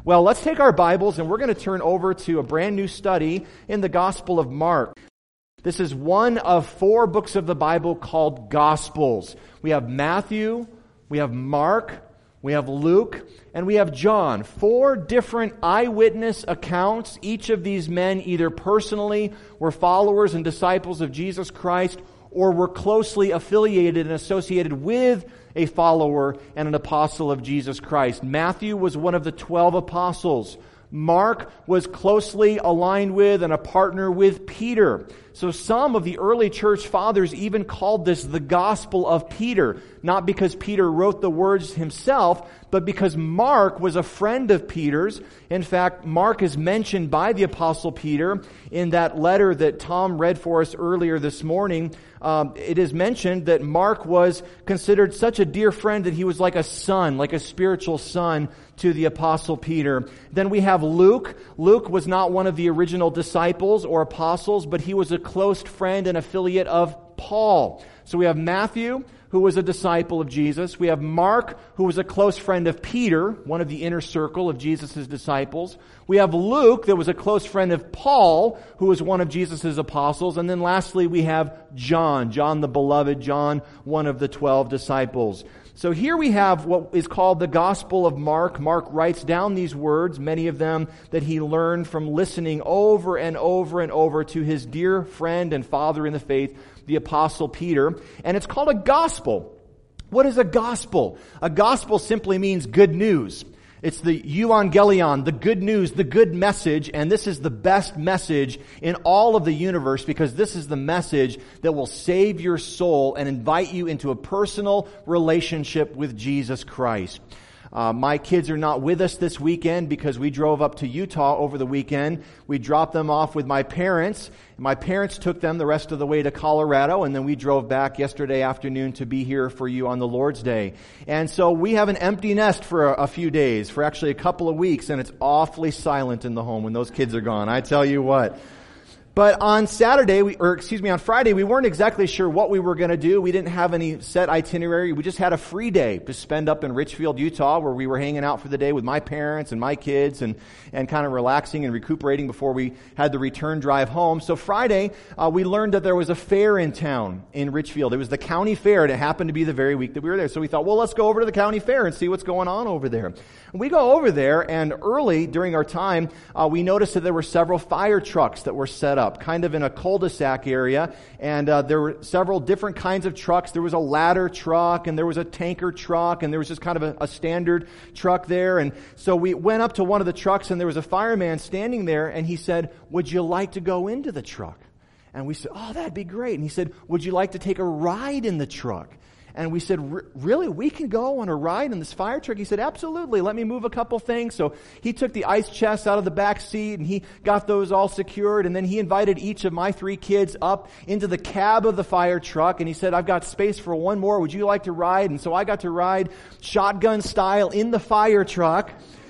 Well, let's take our Bibles and we're going to turn over to a brand new study in the Gospel of Mark. This is one of 4 books of the Bible called Gospels. We have Matthew, we have Mark, we have Luke, and we have John. 4 different eyewitness accounts. Each of these men either personally were followers and disciples of Jesus Christ or were closely affiliated and associated with a follower and an apostle of Jesus Christ. Matthew was one of the 12 apostles. Mark was closely aligned with and a partner with Peter. So some of the early church fathers even called this the Gospel of Peter, not because Peter wrote the words himself, but because Mark was a friend of Peter's. In fact, Mark is mentioned by the Apostle Peter in that letter that Tom read for us earlier this morning. It is mentioned that Mark was considered such a dear friend that he was like a son, like a spiritual son to the Apostle Peter. Then we have Luke. Luke was not one of the original disciples or apostles, but he was a close friend and affiliate of Paul. So we have Matthew, who was a disciple of Jesus. We have Mark, who was a close friend of Peter, one of the inner circle of Jesus' disciples. We have Luke, that was a close friend of Paul, who was one of Jesus' apostles. And then lastly, we have John the beloved, John, one of the 12 disciples. So here we have what is called the Gospel of Mark. Mark writes down these words, many of them that he learned from listening over and over and over to his dear friend and father in the faith, the Apostle Peter. And it's called a gospel. What is a gospel? A gospel simply means good news. It's the euangelion, the good news, the good message, and this is the best message in all of the universe because this is the message that will save your soul and invite you into a personal relationship with Jesus Christ. My kids are not with us this weekend because we drove up to Utah over the weekend. We dropped them off with my parents. My parents took them the rest of the way to Colorado, and then we drove back yesterday afternoon to be here for you on the Lord's Day. And so we have an empty nest for a few days, for actually a couple of weeks, and it's awfully silent in the home when those kids are gone. I tell you what. But on Friday, we weren't exactly sure what we were going to do. We didn't have any set itinerary. We just had a free day to spend up in Richfield, Utah, where we were hanging out for the day with my parents and my kids and kind of relaxing and recuperating before we had the return drive home. So Friday, we learned that there was a fair in town in Richfield. It was the county fair, and it happened to be the very week that we were there. So we thought, well, let's go over to the county fair and see what's going on over there. And we go over there, and early during our time, we noticed that there were several fire trucks that were set up, kind of in a cul-de-sac area, and there were several different kinds of trucks. There was a ladder truck, and there was a tanker truck, and there was just kind of a standard truck there. And so we went up to one of the trucks, and there was a fireman standing there, and he said, "Would you like to go into the truck?" And we said, "Oh, that'd be great." And he said, "Would you like to take a ride in the truck?" And we said, "Really? We can go on a ride in this fire truck?" He said, "Absolutely. Let me move a couple things." So he took the ice chest out of the back seat and he got those all secured. And then he invited each of my 3 kids up into the cab of the fire truck. And he said, "I've got space for one more. Would you like to ride?" And so I got to ride shotgun style in the fire truck.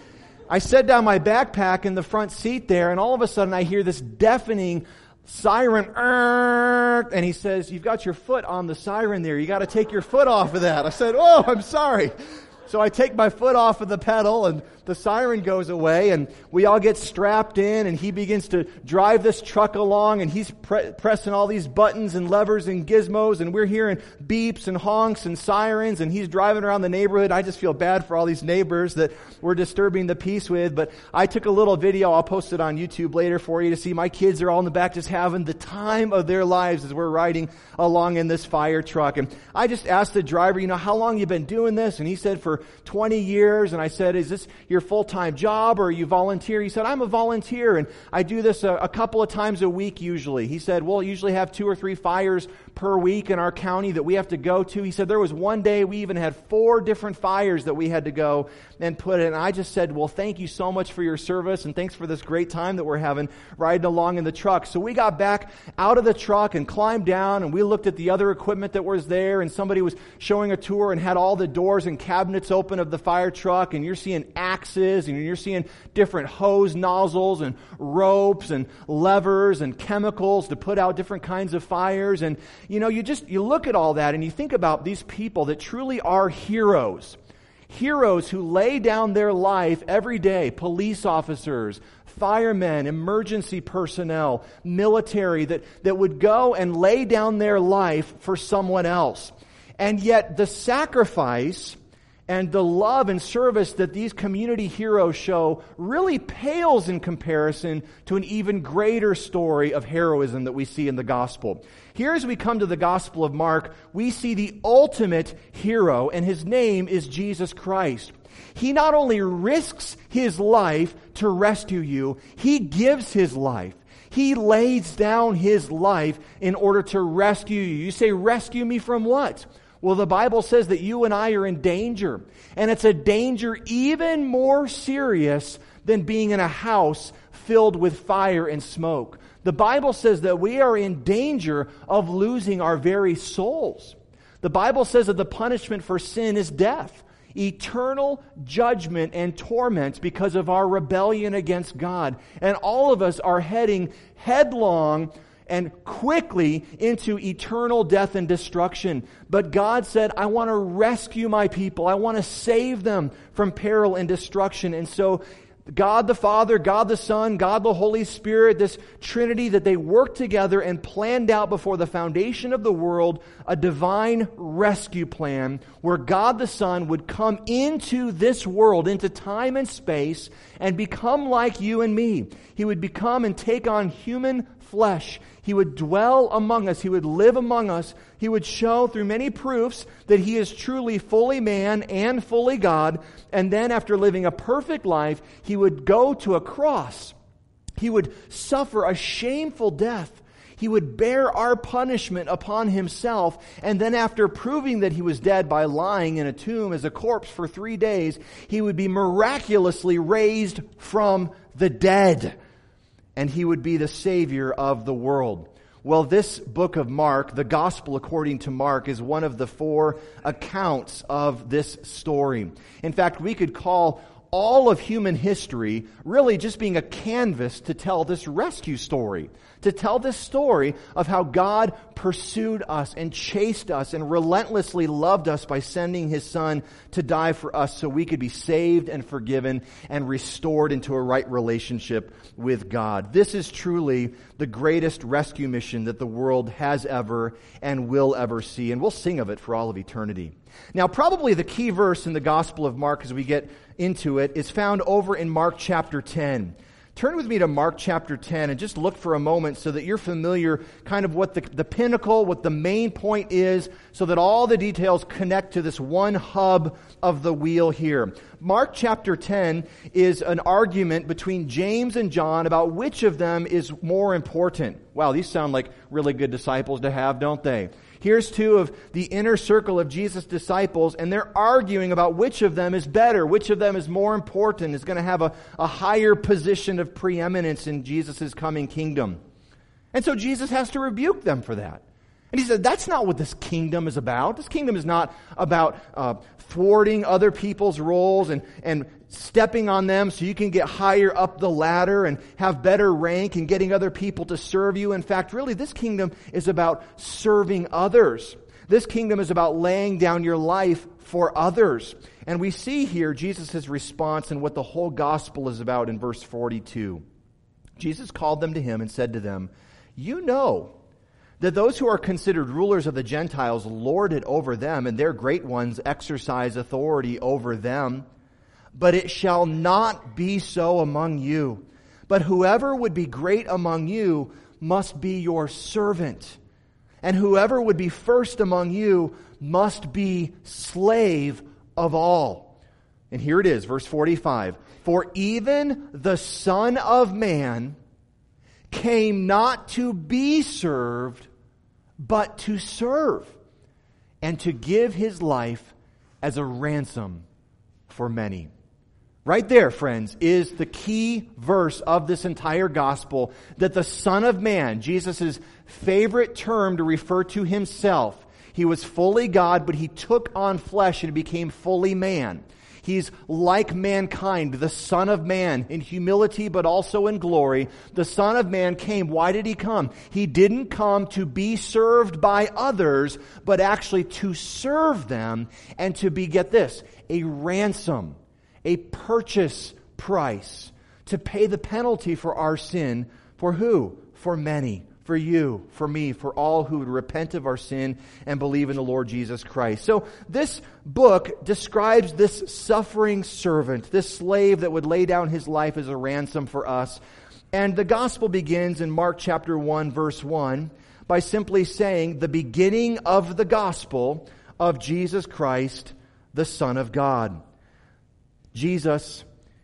I set down my backpack in the front seat there, and all of a sudden I hear this deafening siren, and he says, "You've got your foot on the siren there. You got to take your foot off of that." I said, "Oh, I'm sorry." So I take my foot off of the pedal, and the siren goes away, and we all get strapped in, and he begins to drive this truck along, and he's pressing all these buttons and levers and gizmos, and we're hearing beeps and honks and sirens, and he's driving around the neighborhood. I just feel bad for all these neighbors that we're disturbing the peace with, but I took a little video. I'll post it on YouTube later for you to see. My kids are all in the back just having the time of their lives as we're riding along in this fire truck. And I just asked the driver, "How long you been doing this?" And he said, "For 20 years. And I said, "Is this your full-time job or are you volunteer?" He said, "I'm a volunteer and I do this a couple of times a week usually." He said, "We'll usually have 2 or 3 fires per week in our county that we have to go to." He said, "There was one day we even had 4 different fires that we had to go and put in." And I just said, "Well, thank you so much for your service and thanks for this great time that we're having riding along in the truck." So we got back out of the truck and climbed down and we looked at the other equipment that was there, and somebody was showing a tour and had all the doors and cabinets open of the fire truck, and you're seeing axes and you're seeing different hose nozzles and ropes and levers and chemicals to put out different kinds of fires. And you look at all that and you think about these people that truly are heroes heroes who lay down their life every day, police officers, firemen, emergency personnel, military, that would go and lay down their life for someone else. And yet the sacrifice and the love and service that these community heroes show really pales in comparison to an even greater story of heroism that we see in the gospel. Here, as we come to the Gospel of Mark, we see the ultimate hero, and his name is Jesus Christ. He not only risks his life to rescue you, he gives his life. He lays down his life in order to rescue you. You say, rescue me from what? Well, the Bible says that you and I are in danger. And it's a danger even more serious than being in a house filled with fire and smoke. The Bible says that we are in danger of losing our very souls. The Bible says that the punishment for sin is death, eternal judgment and torment because of our rebellion against God. And all of us are heading headlong and quickly into eternal death and destruction. But God said, I want to rescue my people. I want to save them from peril and destruction. And so God the Father, God the Son, God the Holy Spirit, this Trinity, that they worked together and planned out before the foundation of the world a divine rescue plan where God the Son would come into this world, into time and space, and become like you and me. He would become and take on human flesh. He would dwell among us. He would live among us. He would show through many proofs that He is truly fully man and fully God. And then after living a perfect life, He would go to a cross. He would suffer a shameful death. He would bear our punishment upon Himself. And then after proving that He was dead by lying in a tomb as a corpse for 3 days, He would be miraculously raised from the dead. And He would be the Savior of the world. Well, this book of Mark, the Gospel according to Mark, is one of the 4 accounts of this story. In fact, we could call all of human history really just being a canvas to tell this rescue story. To tell this story of how God pursued us and chased us and relentlessly loved us by sending His Son to die for us so we could be saved and forgiven and restored into a right relationship with God. This is truly the greatest rescue mission that the world has ever and will ever see. And we'll sing of it for all of eternity. Now, probably the key verse in the Gospel of Mark as we get into it is found over in Mark chapter 10. Turn with me to Mark chapter 10 and just look for a moment so that you're familiar kind of what the pinnacle, what the main point is, so that all the details connect to this one hub of the wheel here. Mark chapter 10 is an argument between James and John about which of them is more important. Wow, these sound like really good disciples to have, don't they? Here's 2 of the inner circle of Jesus' disciples, and they're arguing about which of them is better, which of them is more important, is going to have a higher position of preeminence in Jesus' coming kingdom. And so Jesus has to rebuke them for that. And He said, that's not what this kingdom is about. This kingdom is not about thwarting other people's roles and stepping on them so you can get higher up the ladder and have better rank and getting other people to serve you. In fact, really, this kingdom is about serving others. This kingdom is about laying down your life for others. And we see here Jesus' response and what the whole gospel is about in verse 42. Jesus called them to Him and said to them, "You know that those who are considered rulers of the Gentiles lord it over them, and their great ones exercise authority over them. But it shall not be so among you. But whoever would be great among you must be your servant. And whoever would be first among you must be slave of all." And here it is, verse 45. "For even the Son of Man came not to be served, but to serve, and to give His life as a ransom for many." Right there, friends, is the key verse of this entire gospel, that the Son of Man, Jesus' favorite term to refer to Himself, He was fully God, but He took on flesh and became fully man. He's like mankind, the Son of Man, in humility but also in glory. The Son of Man came. Why did He come? He didn't come to be served by others, but actually to serve them and to be, get this, a ransom, a purchase price, to pay the penalty for our sin. For who? For many. For you, for me, for all who would repent of our sin and believe in the Lord Jesus Christ. So this book describes this suffering servant, this slave that would lay down his life as a ransom for us. And the gospel begins in Mark chapter 1, verse 1, by simply saying the beginning of the gospel of Jesus Christ, the Son of God. Jesus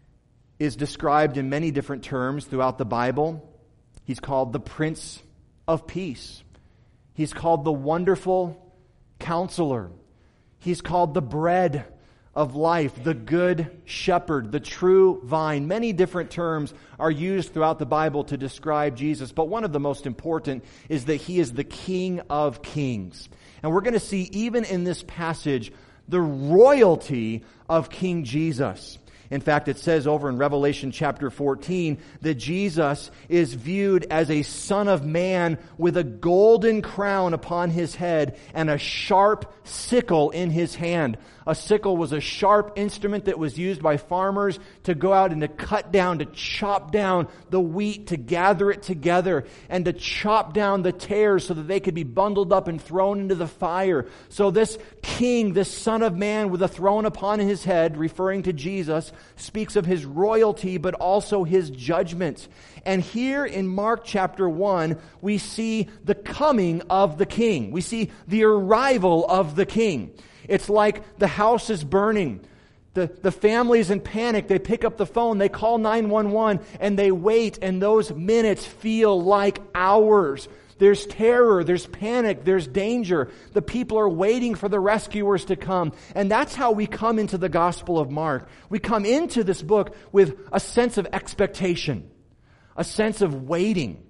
is described in many different terms throughout the Bible. He's called the Prince of Peace. He's called the Wonderful Counselor. He's called the Bread of Life, the Good Shepherd, the True Vine. Many different terms are used throughout the Bible to describe Jesus, but one of the most important is that He is the King of Kings. And we're going to see even in this passage the royalty of King Jesus. In fact, it says over in Revelation chapter 14 that Jesus is viewed as a Son of Man with a golden crown upon His head and a sharp sickle in His hand. A sickle was a sharp instrument that was used by farmers to go out and to cut down, to chop down the wheat, to gather it together, and to chop down the tares so that they could be bundled up and thrown into the fire. So this king, this Son of Man with a throne upon His head, referring to Jesus, speaks of His royalty but also His judgment. And here in Mark chapter 1, we see the coming of the king. We see the arrival of the king. It's like the house is burning. The family's in panic. They pick up the phone, they call 911, and they wait, and those minutes feel like hours. There's terror, there's panic, there's danger. The people are waiting for the rescuers to come. And that's how we come into the Gospel of Mark. We come into this book with a sense of expectation, a sense of waiting.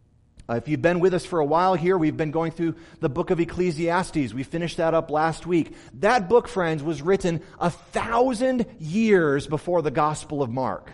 If you've been with us for a while here, we've been going through the book of Ecclesiastes. We finished that up last week. That book, friends, was written 1,000 years before the Gospel of Mark.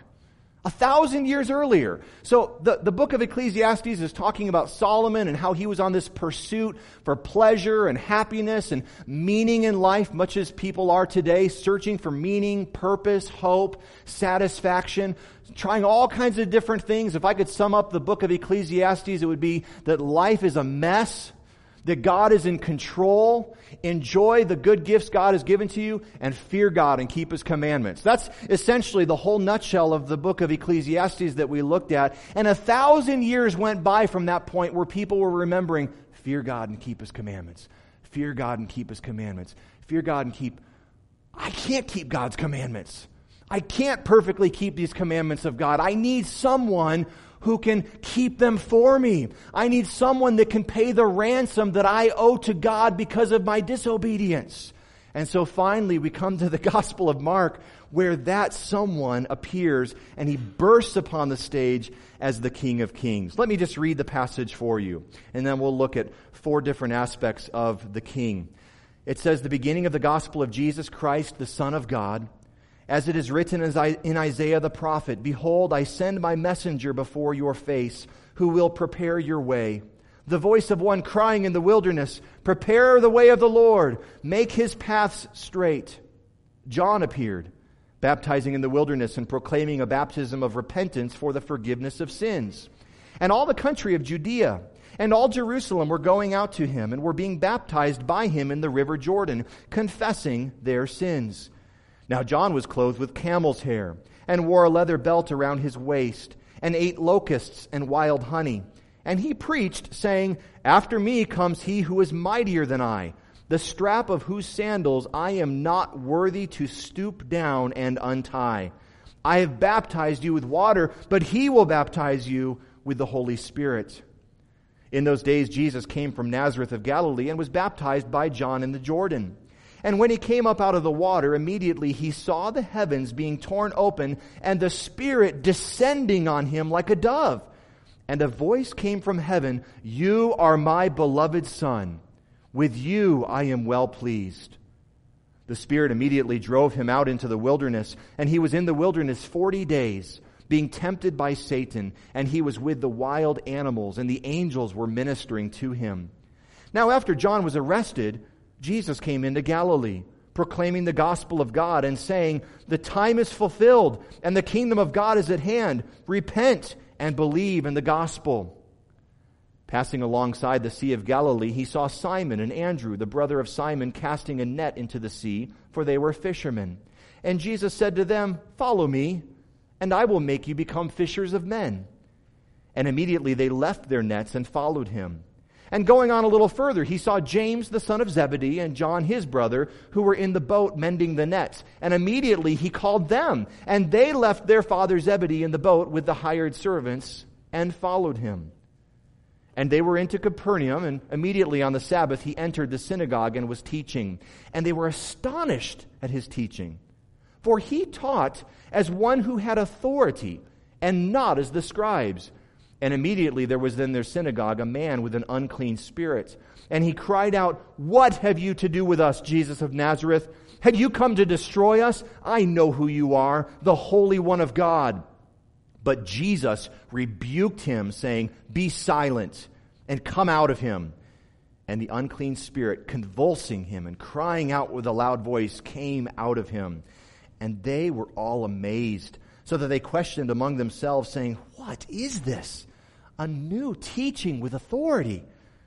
1,000 years earlier. So the book of Ecclesiastes is talking about Solomon and how he was on this pursuit for pleasure and happiness and meaning in life, much as people are today, searching for meaning, purpose, hope, satisfaction, trying all kinds of different things. If I could sum up the book of Ecclesiastes, it would be that life is a mess, that God is in control, enjoy the good gifts God has given to you, and fear God and keep His commandments. That's essentially the whole nutshell of the book of Ecclesiastes that we looked at. And 1,000 years went by from that point where people were remembering, fear God and keep His commandments. Fear God and keep His commandments. Fear God and keep... I can't keep God's commandments. I can't perfectly keep these commandments of God. I need someone who can keep them for me. I need someone that can pay the ransom that I owe to God because of my disobedience. And so finally we come to the Gospel of Mark where that someone appears and He bursts upon the stage as the King of Kings. Let me just read the passage for you, and then we'll look at 4 different aspects of the King. It says, the beginning of the gospel of Jesus Christ, the Son of God, as it is written in Isaiah the prophet, behold, I send my messenger before your face, who will prepare your way. The voice of one crying in the wilderness, prepare the way of the Lord, make His paths straight. John appeared, baptizing in the wilderness and proclaiming a baptism of repentance for the forgiveness of sins. And all the country of Judea and all Jerusalem were going out to Him and were being baptized by Him in the river Jordan, confessing their sins. Now John was clothed with camel's hair and wore a leather belt around his waist and ate locusts and wild honey. And he preached, saying, after me comes He who is mightier than I, the strap of whose sandals I am not worthy to stoop down and untie. I have baptized you with water, but He will baptize you with the Holy Spirit. In those days Jesus came from Nazareth of Galilee and was baptized by John in the Jordan. And when He came up out of the water, immediately He saw the heavens being torn open and the Spirit descending on Him like a dove. And a voice came from heaven, you are my beloved Son. With you I am well pleased. The Spirit immediately drove him out into the wilderness, and he was in the wilderness 40 days, being tempted by Satan, and he was with the wild animals, and the angels were ministering to him. Now after John was arrested, Jesus came into Galilee, proclaiming the gospel of God and saying, "The time is fulfilled, and the kingdom of God is at hand. Repent and believe in the gospel." Passing alongside the Sea of Galilee, he saw Simon and Andrew, the brother of Simon, casting a net into the sea, for they were fishermen. And Jesus said to them, "Follow me, and I will make you become fishers of men." And immediately they left their nets and followed him. And going on a little further, he saw James the son of Zebedee and John his brother, who were in the boat mending the nets. And immediately he called them, and they left their father Zebedee in the boat with the hired servants and followed him. And they were into Capernaum, and immediately on the Sabbath he entered the synagogue and was teaching. And they were astonished at his teaching, for he taught as one who had authority, and not as the scribes. And immediately there was in their synagogue a man with an unclean spirit. And he cried out, "What have you to do with us, Jesus of Nazareth? Have you come to destroy us? I know who you are, the Holy One of God." But Jesus rebuked him, saying, "Be silent, and come out of him." And the unclean spirit, convulsing him and crying out with a loud voice, came out of him. And they were all amazed, so that they questioned among themselves, saying, "What is this? A new teaching with authority.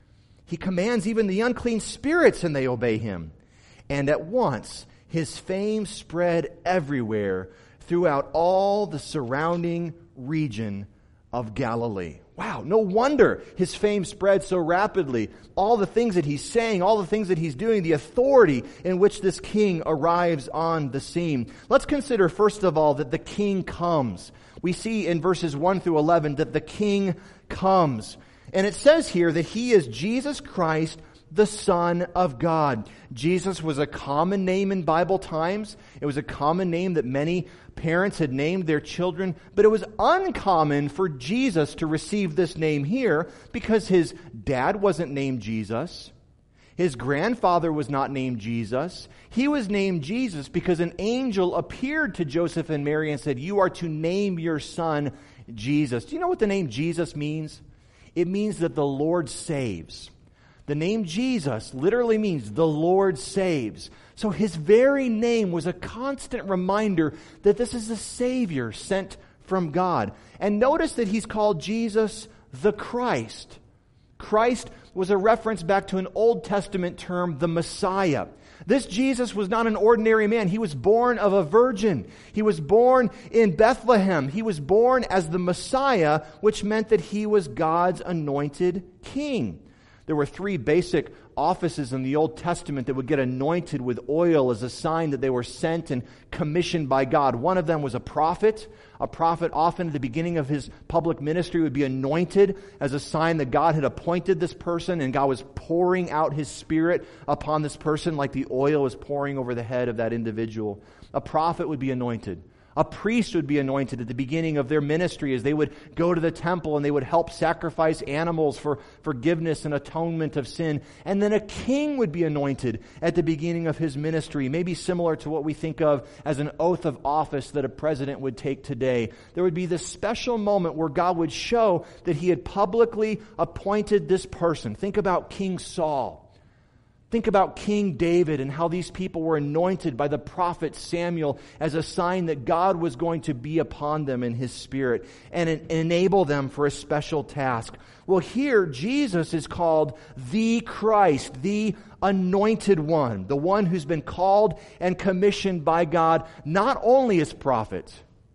He commands even the unclean spirits, and they obey him." And at once his fame spread everywhere throughout all the surrounding region of Galilee. Wow, no wonder his fame spread so rapidly. All the things that he's saying, all the things that he's doing, the authority in which this king arrives on the scene. Let's consider, first of all, that the king comes. We see in verses 1 through 11 that the king comes. And it says here that he is Jesus Christ, the Son of God. Jesus was a common name in Bible times. It was a common name that many parents had named their children, but it was uncommon for Jesus to receive this name here because his dad wasn't named Jesus. His grandfather was not named Jesus. He was named Jesus because an angel appeared to Joseph and Mary and said, "You are to name your son Jesus." Do you know what the name Jesus means? It means that the Lord saves. The name Jesus literally means the Lord saves. So his very name was a constant reminder that this is a Savior sent from God. And notice that he's called Jesus the Christ. Christ was a reference back to an Old Testament term, the Messiah. This Jesus was not an ordinary man. He was born of a virgin. He was born in Bethlehem. He was born as the Messiah, which meant that he was God's anointed king. There were 3 basic offices in the Old Testament that would get anointed with oil as a sign that they were sent and commissioned by God. One of them was a prophet. A prophet often at the beginning of his public ministry would be anointed as a sign that God had appointed this person and God was pouring out his Spirit upon this person like the oil was pouring over the head of that individual. A prophet would be anointed. A priest would be anointed at the beginning of their ministry as they would go to the temple and they would help sacrifice animals for forgiveness and atonement of sin. And then a king would be anointed at the beginning of his ministry, maybe similar to what we think of as an oath of office that a president would take today. There would be this special moment where God would show that he had publicly appointed this person. Think about King Saul. Think about King David and how these people were anointed by the prophet Samuel as a sign that God was going to be upon them in his Spirit and enable them for a special task. Well, here Jesus is called the Christ, the anointed one, the one who's been called and commissioned by God, not only as prophet,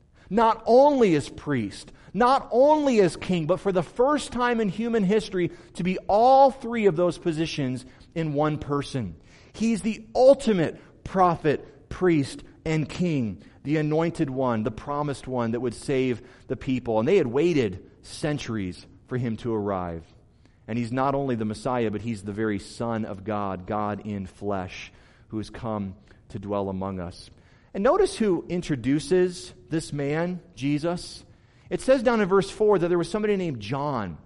not only as priest, not only as king, but for the first time in human history to be all 3 of those positions in one person. He's the ultimate prophet, priest, and king, the anointed one, the promised one that would save the people. And they had waited centuries for him to arrive. And he's not only the Messiah, but he's the very Son of God, God in flesh, who has come to dwell among us. And notice who introduces this man, Jesus. It says down in verse 4 that there was somebody named John.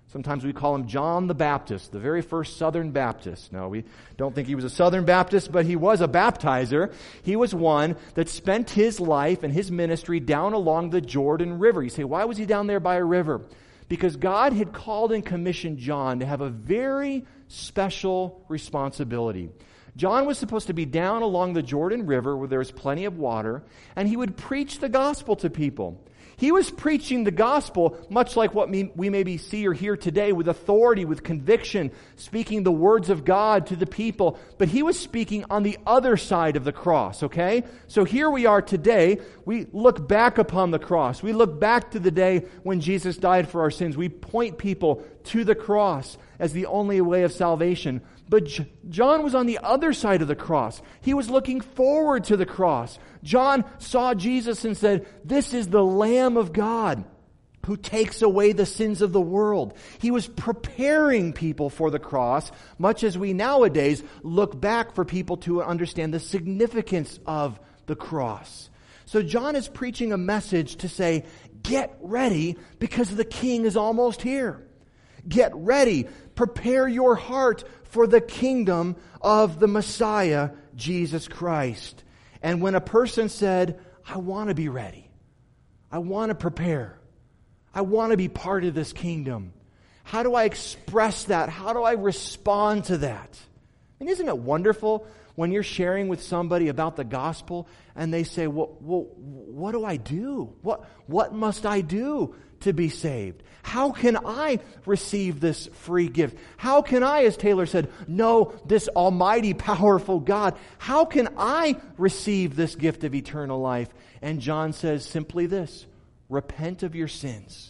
Sometimes we call him John the Baptist, the very first Southern Baptist. No, we don't think he was a Southern Baptist, but he was a baptizer. He was one that spent his life and his ministry down along the Jordan River. You say, why was he down there by a river? Because God had called and commissioned John to have a very special responsibility. John was supposed to be down along the Jordan River where there was plenty of water, and he would preach the gospel to people. He was preaching the gospel much like what we maybe see or hear today, with authority, with conviction, speaking the words of God to the people. But he was speaking on the other side of the cross, okay? So here we are today. We look back upon the cross. We look back to the day when Jesus died for our sins. We point people to the cross as the only way of salvation. But John was on the other side of the cross. He was looking forward to the cross. John saw Jesus and said, "This is the Lamb of God who takes away the sins of the world." He was preparing people for the cross, much as we nowadays look back for people to understand the significance of the cross. So John is preaching a message to say, get ready because the King is almost here. Get ready. Prepare your heart for the kingdom of the Messiah, Jesus Christ. And when a person said, I want to be ready, I want to prepare, I want to be part of this kingdom, how do I express that? How do I respond to that? And isn't it wonderful when you're sharing with somebody about the gospel and they say, well, what do I do? What must I do to be saved? How can I receive this free gift? How can I, as Taylor said, know this almighty, powerful God? How can I receive this gift of eternal life? And John says simply this: repent of your sins.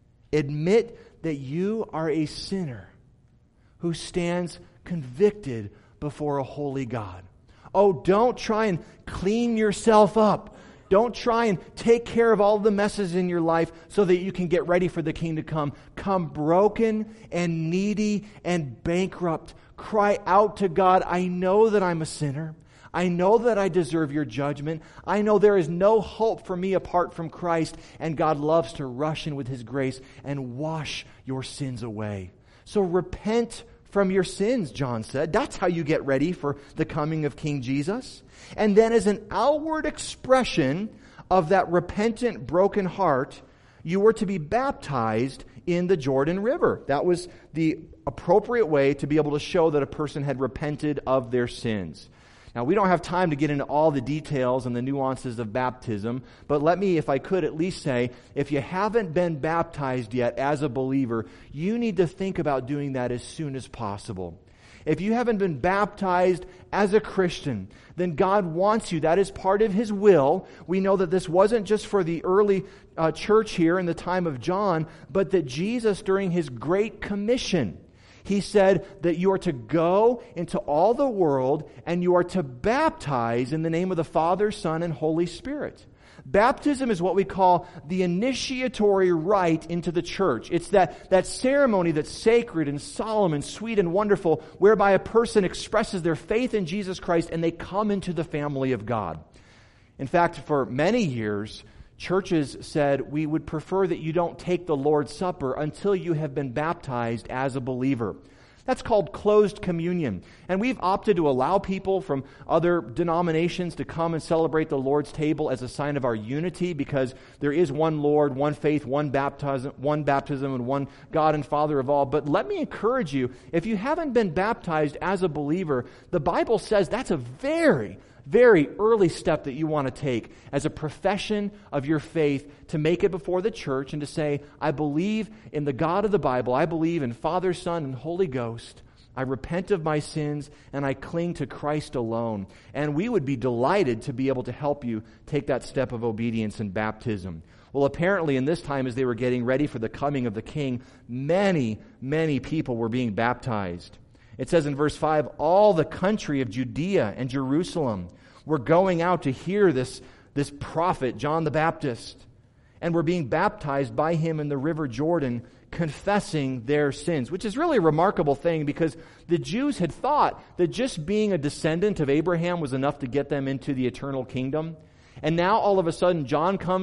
Admit that you are a sinner who stands convicted before a holy God. Oh, don't try and clean yourself up. Don't try and take care of all the messes in your life so that you can get ready for the King to come. Come broken and needy and bankrupt. Cry out to God, I know that I'm a sinner. I know that I deserve your judgment. I know there is no hope for me apart from Christ, and God loves to rush in with His grace and wash your sins away. So repent from your sins, John said. That's how you get ready for the coming of King Jesus. And then as an outward expression of that repentant, broken heart, you were to be baptized in the Jordan River. That was the appropriate way to be able to show that a person had repented of their sins. Now, we don't have time to get into all the details and the nuances of baptism, but let me, if I could, at least say, if you haven't been baptized yet as a believer, you need to think about doing that as soon as possible. If you haven't been baptized as a Christian, then God wants you. That is part of His will. We know that this wasn't just for the early church here in the time of John, but that Jesus, during His Great Commission, He said that you are to go into all the world and you are to baptize in the name of the Father, Son, and Holy Spirit. Baptism is what we call the initiatory rite into the church. It's that ceremony that's sacred and solemn and sweet and wonderful, whereby a person expresses their faith in Jesus Christ and they come into the family of God. In fact, for many years, churches said, we would prefer that you don't take the Lord's Supper until you have been baptized as a believer. That's called closed communion. And we've opted to allow people from other denominations to come and celebrate the Lord's table as a sign of our unity, because there is one Lord, one faith, one baptism, and one God and Father of all. But let me encourage you, if you haven't been baptized as a believer, the Bible says that's a very early step that you want to take as a profession of your faith, to make it before the church and to say, I believe in the God of the Bible. I believe in Father, Son, and Holy Ghost. I repent of my sins and I cling to Christ alone. And we would be delighted to be able to help you take that step of obedience in baptism. Well, apparently in this time, as they were getting ready for the coming of the King, many people were being baptized. It says in verse 5, all the country of Judea and Jerusalem were going out to hear this prophet, John the Baptist, and were being baptized by him in the river Jordan, confessing their sins, which is really a remarkable thing, because the Jews had thought that just being a descendant of Abraham was enough to get them into the eternal kingdom. And now all of a sudden John comes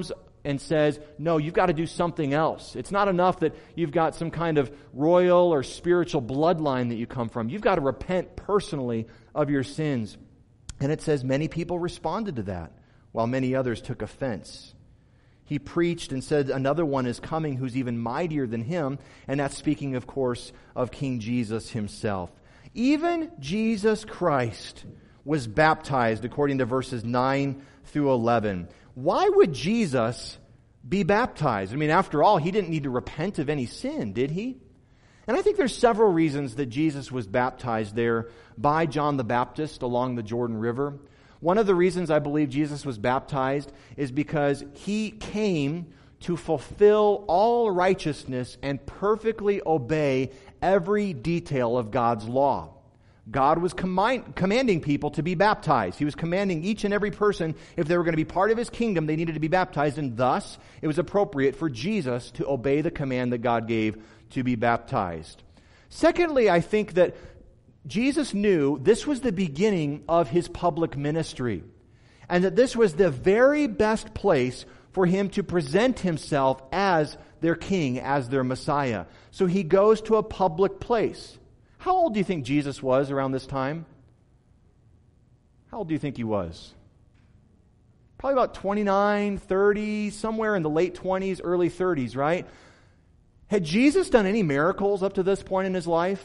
and says, no, you've got to do something else. It's not enough that you've got some kind of royal or spiritual bloodline that you come from. You've got to repent personally of your sins. And it says many people responded to that, while many others took offense. He preached and said, another one is coming who's even mightier than him. And that's speaking, of course, of King Jesus himself. Even Jesus Christ was baptized, according to verses 9 through 11. Why would Jesus be baptized? I mean, after all, he didn't need to repent of any sin, did he? And I think there's several reasons that Jesus was baptized there by John the Baptist along the Jordan River. One of the reasons I believe Jesus was baptized is because he came to fulfill all righteousness and perfectly obey every detail of God's law. God was commanding people to be baptized. He was commanding each and every person, if they were going to be part of his kingdom, they needed to be baptized, and thus it was appropriate for Jesus to obey the command that God gave to be baptized. Secondly, I think that Jesus knew this was the beginning of his public ministry, and that this was the very best place for him to present himself as their king, as their Messiah. So he goes to a public place. How old do you think Jesus was around this time? How old do you think he was? Probably about 29, 30, somewhere in the late 20s, early 30s, right? Had Jesus done any miracles up to this point in his life?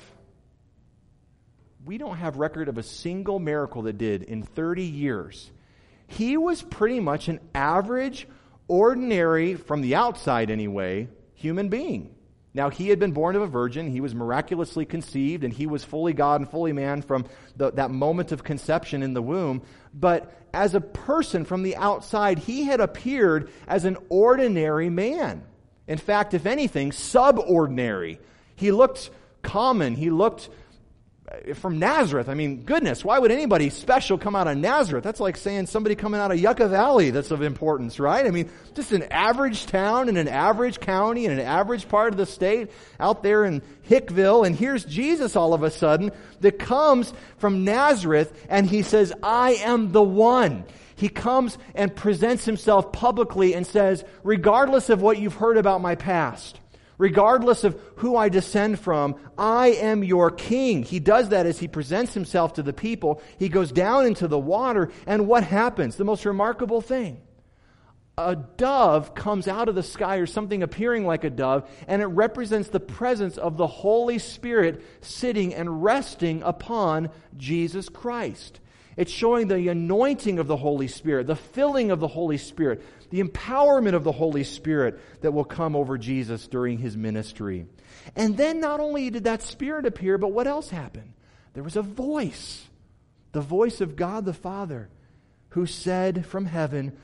We don't have record of a single miracle that did in 30 years. He was pretty much an average, ordinary, from the outside anyway, human being. Now, he had been born of a virgin, he was miraculously conceived, and he was fully God and fully man from that moment of conception in the womb. But as a person from the outside, he had appeared as an ordinary man. In fact, if anything, subordinary. He looked common, he looked from Nazareth. I mean, goodness, why would anybody special come out of Nazareth? That's like saying somebody coming out of Yucca Valley that's of importance, right? I mean, just an average town in an average county in an average part of the state out there in Hickville. And here's Jesus all of a sudden that comes from Nazareth, and he says, I am the one. He comes and presents himself publicly and says, regardless of what you've heard about my past, regardless of who I descend from, I am your king. He does that as he presents himself to the people. He goes down into the water, and what happens? The most remarkable thing. A dove comes out of the sky, or something appearing like a dove, and it represents the presence of the Holy Spirit sitting and resting upon Jesus Christ. It's showing the anointing of the Holy Spirit, the filling of the Holy Spirit, the empowerment of the Holy Spirit that will come over Jesus during his ministry. And then not only did that Spirit appear, but what else happened? There was a voice, the voice of God the Father, who said from heaven,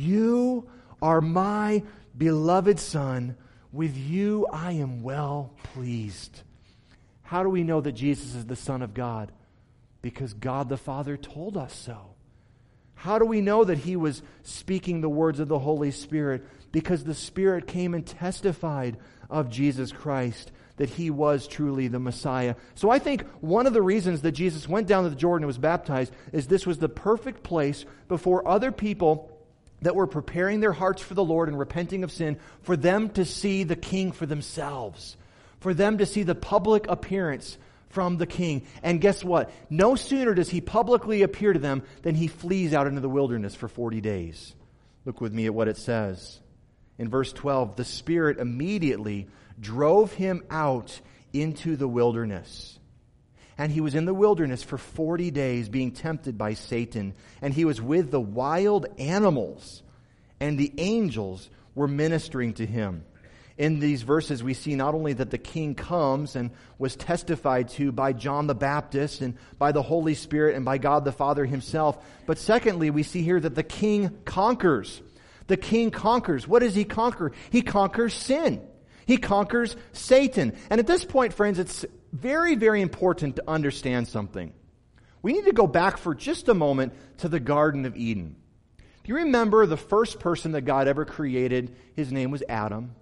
you are my beloved Son. With you I am well pleased. How do we know that Jesus is the Son of God? Because God the Father told us so. How do we know that he was speaking the words of the Holy Spirit? Because the Spirit came and testified of Jesus Christ, that he was truly the Messiah. So I think one of the reasons that Jesus went down to the Jordan and was baptized is this was the perfect place before other people that were preparing their hearts for the Lord and repenting of sin, for them to see the King for themselves, for them to see the public appearance from the King. And guess what? No sooner does he publicly appear to them than he flees out into the wilderness for 40 days. Look with me at what it says. In verse 12, the Spirit immediately drove him out into the wilderness. And he was in the wilderness for 40 days being tempted by Satan. And he was with the wild animals, and the angels were ministering to him. In these verses, we see not only that the King comes and was testified to by John the Baptist and by the Holy Spirit and by God the Father himself, but secondly, we see here that the King conquers. The King conquers. What does he conquer? He conquers sin. He conquers Satan. And at this point, friends, it's very, very important to understand something. We need to go back for just a moment to the Garden of Eden. Do you remember the first person that God ever created? His name was Adam.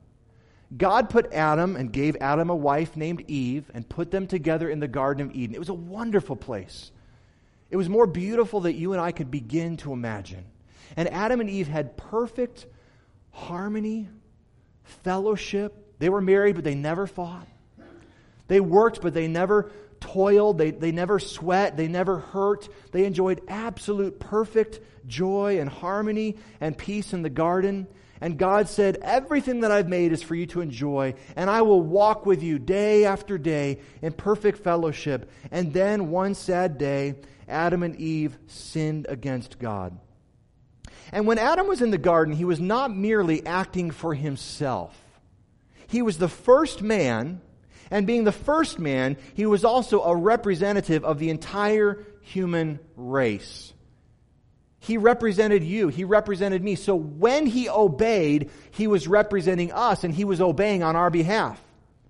God put Adam and gave Adam a wife named Eve and put them together in the Garden of Eden. It was a wonderful place. It was more beautiful than you and I could begin to imagine. And Adam and Eve had perfect harmony, fellowship. They were married, but they never fought. They worked, but they never toiled. They never sweat. They never hurt. They enjoyed absolute perfect joy and harmony and peace in the garden. And God said, everything that I've made is for you to enjoy, and I will walk with you day after day in perfect fellowship. And then one sad day, Adam and Eve sinned against God. And when Adam was in the garden, he was not merely acting for himself. He was the first man, and being the first man, he was also a representative of the entire human race. He represented you. He represented me. So when he obeyed, he was representing us, and he was obeying on our behalf.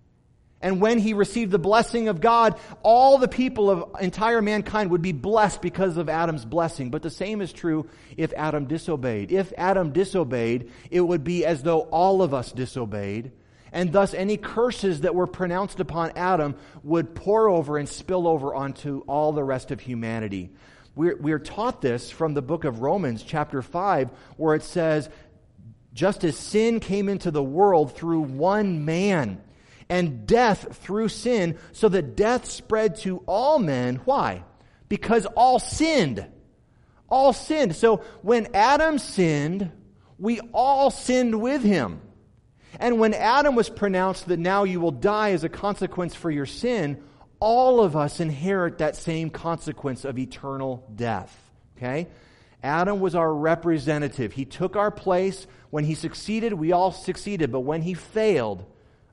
And when he received the blessing of God, all the people of entire mankind would be blessed because of Adam's blessing. But the same is true if Adam disobeyed. If Adam disobeyed, it would be as though all of us disobeyed. And thus any curses that were pronounced upon Adam would pour over and spill over onto all the rest of humanity. We're taught this from the book of Romans chapter 5, where it says, just as sin came into the world through one man, and death through sin, so that death spread to all men. Why? Because all sinned. All sinned. So when Adam sinned, we all sinned with him. And when Adam was pronounced that now you will die as a consequence for your sin, all of us inherit that same consequence of eternal death. Okay? Adam was our representative. He took our place. When he succeeded, we all succeeded. But when he failed,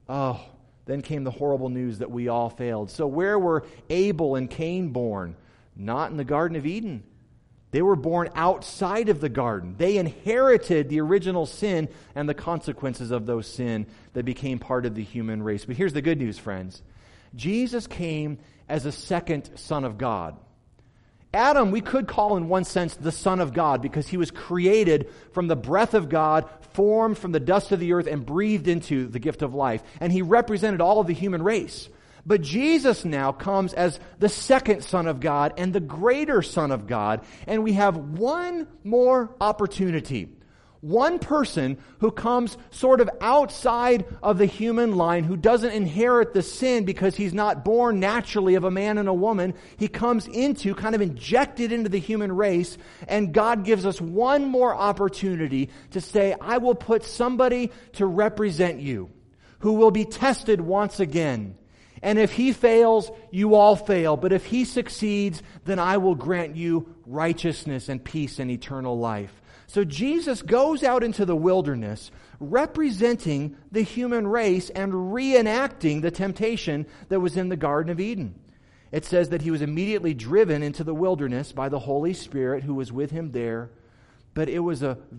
then came the horrible news that we all failed. So where were Abel and Cain born? Not in the Garden of Eden. They were born outside of the garden. They inherited the original sin and the consequences of those sin that became part of the human race. But here's the good news, friends. Jesus came as a second Son of God. Adam, we could call in one sense the Son of God because he was created from the breath of God, formed from the dust of the earth, and breathed into the gift of life. And he represented all of the human race. But Jesus now comes as the second Son of God and the greater Son of God. And we have one more opportunity. One person who comes sort of outside of the human line, who doesn't inherit the sin because he's not born naturally of a man and a woman. He comes into, kind of injected into the human race, and God gives us one more opportunity to say, I will put somebody to represent you, who will be tested once again. And if he fails, you all fail. But if he succeeds, then I will grant you righteousness and peace and eternal life. So Jesus goes out into the wilderness representing the human race and reenacting the temptation that was in the Garden of Eden. It says that he was immediately driven into the wilderness by the Holy Spirit who was with him there. But it was a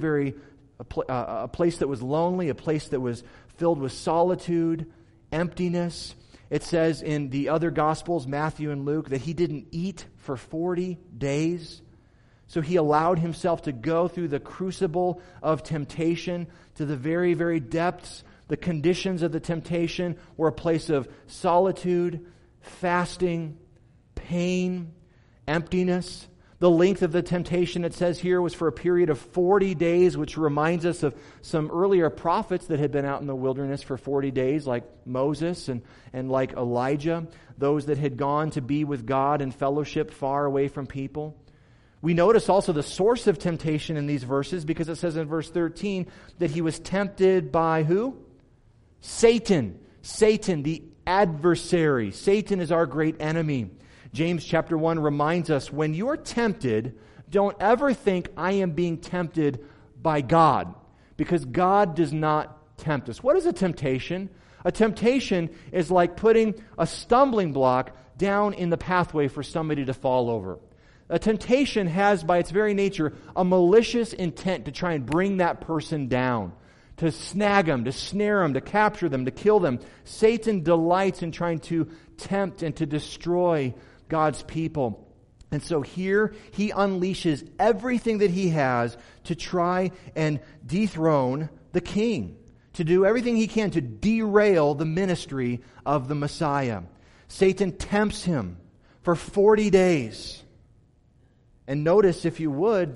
a place that was lonely, a place that was filled with solitude, emptiness. It says in the other Gospels, Matthew and Luke, that he didn't eat for 40 days. So he allowed himself to go through the crucible of temptation to the very, very depths. The conditions of the temptation were a place of solitude, fasting, pain, emptiness. The length of the temptation, it says here, was for a period of 40 days, which reminds us of some earlier prophets that had been out in the wilderness for 40 days, like Moses and like Elijah, those that had gone to be with God in fellowship far away from people. We notice also the source of temptation in these verses because it says in verse 13 that he was tempted by who? Satan. Satan, the adversary. Satan is our great enemy. James chapter 1 reminds us, when you're tempted, don't ever think I am being tempted by God, because God does not tempt us. What is a temptation? A temptation is like putting a stumbling block down in the pathway for somebody to fall over. A temptation has, by its very nature, a malicious intent to try and bring that person down, to snag them, to snare them, to capture them, to kill them. Satan delights in trying to tempt and to destroy God's people. And so here he unleashes everything that he has to try and dethrone the king, to do everything he can to derail the ministry of the Messiah. Satan tempts him for 40 days. And notice, if you would, that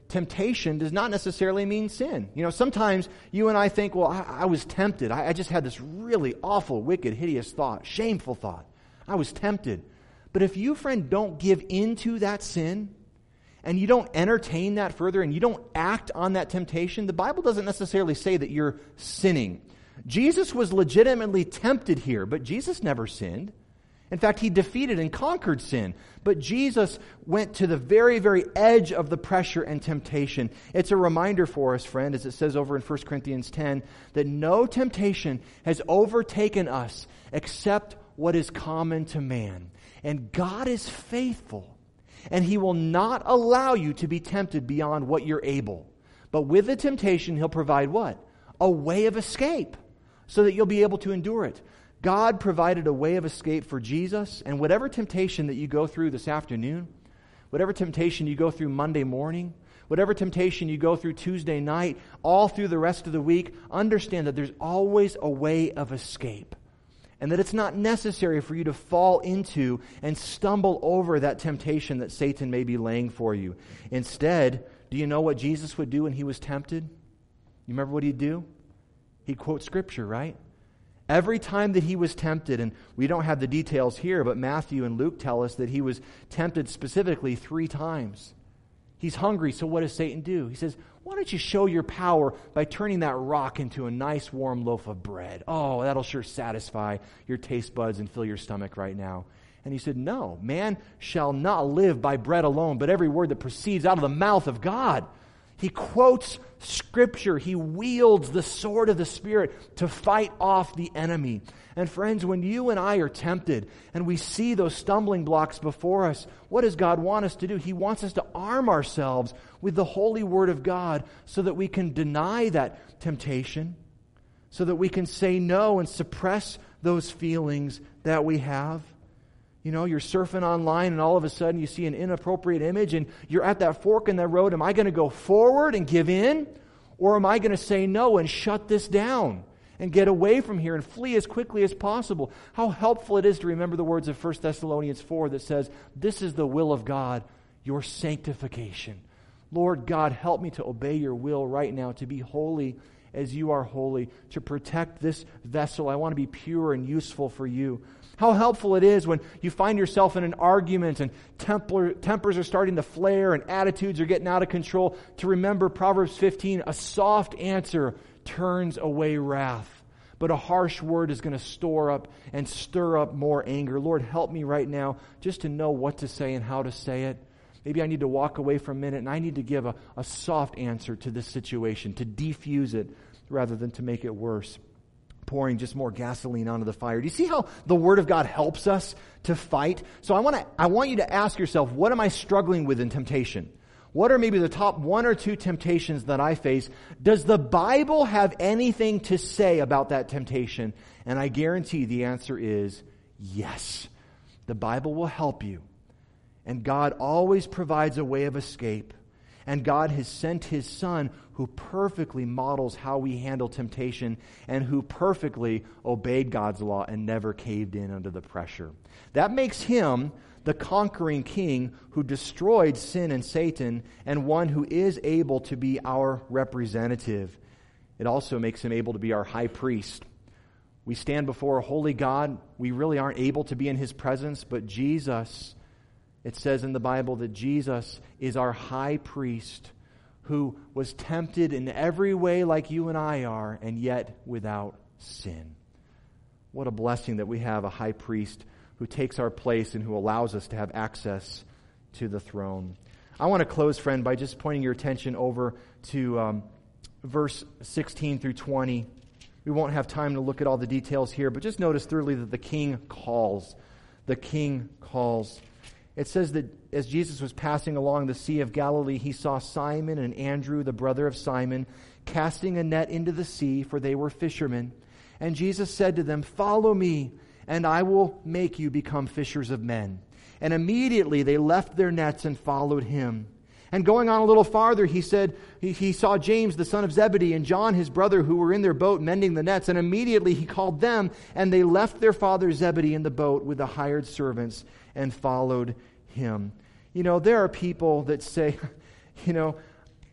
temptation does not necessarily mean sin. Sometimes you and I think, well, I was tempted. I just had this really awful, wicked, hideous thought, shameful thought. I was tempted. But if you, friend, don't give into that sin, and you don't entertain that further, and you don't act on that temptation, the Bible doesn't necessarily say that you're sinning. Jesus was legitimately tempted here, but Jesus never sinned. In fact, he defeated and conquered sin. But Jesus went to the very, very edge of the pressure and temptation. It's a reminder for us, friend, as it says over in 1 Corinthians 10, that no temptation has overtaken us except what is common to man. And God is faithful, and He will not allow you to be tempted beyond what you're able. But with the temptation, He'll provide what? A way of escape, so that you'll be able to endure it. God provided a way of escape for Jesus, and whatever temptation that you go through this afternoon, whatever temptation you go through Monday morning, whatever temptation you go through Tuesday night, all through the rest of the week, understand that there's always a way of escape, and that it's not necessary for you to fall into and stumble over that temptation that Satan may be laying for you. Instead, do you know what Jesus would do when He was tempted? You remember what He'd do? He'd quote Scripture, right? Every time that He was tempted, and we don't have the details here, but Matthew and Luke tell us that He was tempted specifically 3 times. He's hungry, so what does Satan do? He says, why don't you show your power by turning that rock into a nice warm loaf of bread? Oh, that'll sure satisfy your taste buds and fill your stomach right now. And He said, no, man shall not live by bread alone, but every word that proceeds out of the mouth of God. He quotes Scripture. He wields the sword of the Spirit to fight off the enemy. And friends, when you and I are tempted and we see those stumbling blocks before us, what does God want us to do? He wants us to arm ourselves with the holy Word of God so that we can deny that temptation, so that we can say no and suppress those feelings that we have. You're surfing online and all of a sudden you see an inappropriate image and you're at that fork in the road. Am I going to go forward and give in? Or am I going to say no and shut this down and get away from here and flee as quickly as possible? How helpful it is to remember the words of 1 Thessalonians 4 that says, this is the will of God, your sanctification. Lord God, help me to obey your will right now, to be holy as you are holy, to protect this vessel. I want to be pure and useful for you. How helpful it is when you find yourself in an argument and tempers are starting to flare and attitudes are getting out of control, to remember Proverbs 15, a soft answer turns away wrath, but a harsh word is going to store up and stir up more anger. Lord, help me right now just to know what to say and how to say it. Maybe I need to walk away for a minute and I need to give a soft answer to this situation, to defuse it rather than to make it worse, pouring just more gasoline onto the fire. Do you see how the Word of God helps us to fight? So I want you to ask yourself, what am I struggling with in temptation? What are maybe the top 1 or 2 temptations that I face? Does the Bible have anything to say about that temptation? And I guarantee the answer is yes. The Bible will help you. And God always provides a way of escape. And God has sent His Son who perfectly models how we handle temptation and who perfectly obeyed God's law and never caved in under the pressure. That makes Him the conquering King who destroyed sin and Satan and one who is able to be our representative. It also makes Him able to be our high priest. We stand before a holy God. We really aren't able to be in His presence, but Jesus, it says in the Bible that Jesus is our high priest who was tempted in every way like you and I are, and yet without sin. What a blessing that we have a high priest who takes our place and who allows us to have access to the throne. I want to close, friend, by just pointing your attention over to verse 16 through 20. We won't have time to look at all the details here, but just notice thirdly that the King calls. The King calls. It says that as Jesus was passing along the Sea of Galilee, He saw Simon and Andrew, the brother of Simon, casting a net into the sea, for they were fishermen. And Jesus said to them, "Follow me, and I will make you become fishers of men." And immediately they left their nets and followed Him. And going on a little farther, he said he saw James, the son of Zebedee, and John, his brother, who were in their boat mending the nets. And immediately He called them, and they left their father Zebedee in the boat with the hired servants and followed Him. There are people that say,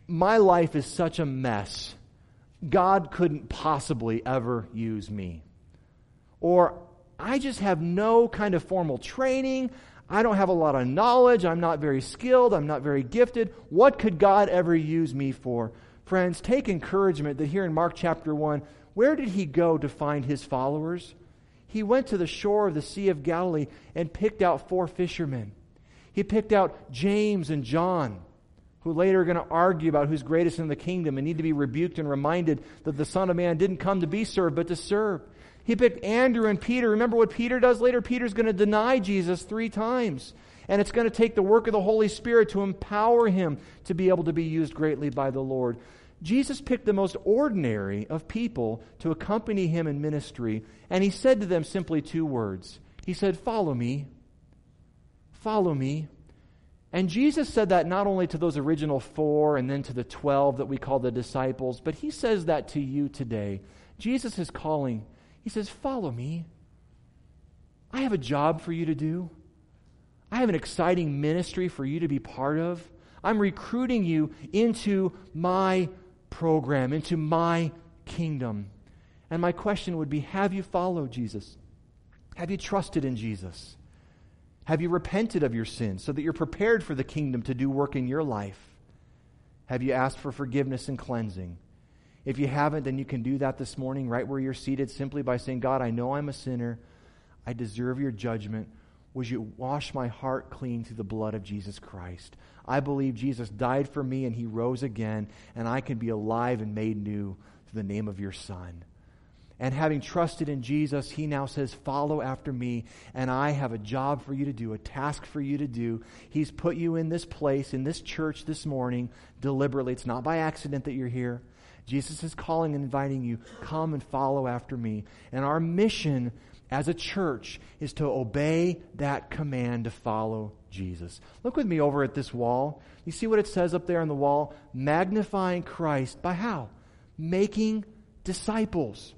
my life is such a mess. God couldn't possibly ever use me. Or I just have no kind of formal training. I don't have a lot of knowledge. I'm not very skilled. I'm not very gifted. What could God ever use me for? Friends, take encouragement that here in Mark chapter 1, where did he go to find his followers? He went to the shore of the Sea of Galilee and picked out 4 fishermen. He picked out James and John, who later are going to argue about who's greatest in the kingdom and need to be rebuked and reminded that the Son of Man didn't come to be served, but to serve. He picked Andrew and Peter. Remember what Peter does later? Peter's going to deny Jesus 3 times. And it's going to take the work of the Holy Spirit to empower him to be able to be used greatly by the Lord. Jesus picked the most ordinary of people to accompany him in ministry, and he said to them simply 2 words. He said, "Follow me. Follow me." And Jesus said that not only to those original 4 and then to the 12 that we call the disciples, but he says that to you today. Jesus is calling. He says, "Follow me. I have a job for you to do. I have an exciting ministry for you to be part of. I'm recruiting you into my program, into my kingdom." And my question would be, have you followed Jesus? Have you trusted in Jesus? Have you repented of your sins so that you're prepared for the kingdom to do work in your life? Have you asked for forgiveness and cleansing? If you haven't, then you can do that this morning right where you're seated simply by saying, "God, I know I'm a sinner. I deserve your judgment. Would you wash my heart clean through the blood of Jesus Christ? I believe Jesus died for me and he rose again, and I can be alive and made new through the name of your Son." And having trusted in Jesus, he now says, "Follow after me, and I have a job for you to do, a task for you to do." He's put you in this place, in this church this morning, deliberately. It's not by accident that you're here. Jesus is calling and inviting you, "Come and follow after me." And our mission as a church is to obey that command to follow Jesus. Look with me over at this wall. You see what it says up there on the wall? Magnifying Christ by how? Making disciples.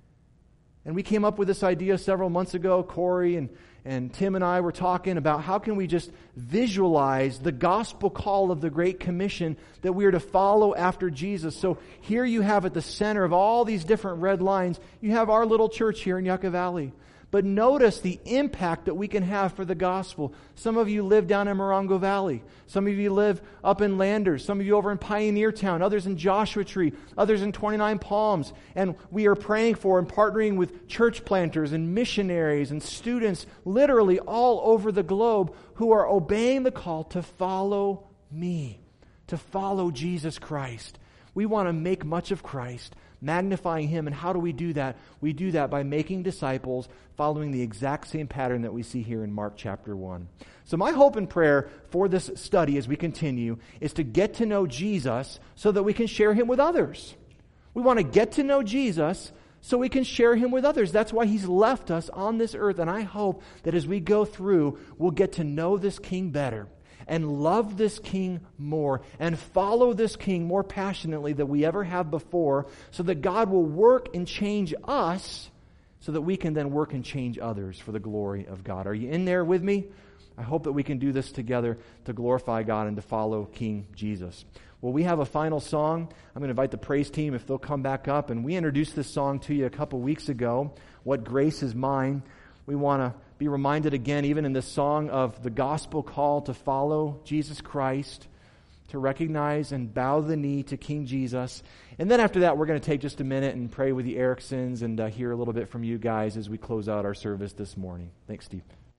And we came up with this idea several months ago. Corey and Tim and I were talking about how can we just visualize the gospel call of the Great Commission that we are to follow after Jesus. So here you have at the center of all these different red lines, you have our little church here in Yucca Valley. But notice the impact that we can have for the gospel. Some of you live down in Morongo Valley. Some of you live up in Landers. Some of you over in Pioneer Town. Others in Joshua Tree. Others in 29 Palms. And we are praying for and partnering with church planters and missionaries and students literally all over the globe who are obeying the call to follow me, to follow Jesus Christ. We want to make much of Christ, magnifying him. And how do we do that? We do that by making disciples, following the exact same pattern that we see here in Mark chapter 1. So my hope and prayer for this study as we continue is to get to know Jesus so that we can share him with others. We want to get to know Jesus so we can share him with others. That's why he's left us on this earth. And I hope that as we go through, we'll get to know this King better and love this King more and follow this King more passionately than we ever have before, so that God will work and change us so that we can then work and change others for the glory of God. Are you in there with me? I hope that we can do this together to glorify God and to follow King Jesus. Well, we have a final song. I'm going to invite the praise team if they'll come back up. And we introduced this song to you a couple weeks ago, "What Grace Is Mine." We want to be reminded again, even in this song, of the gospel call to follow Jesus Christ, to recognize and bow the knee to King Jesus. And then after that, we're going to take just a minute and pray with the Ericksons and hear a little bit from you guys as we close out our service this morning. Thanks, Steve.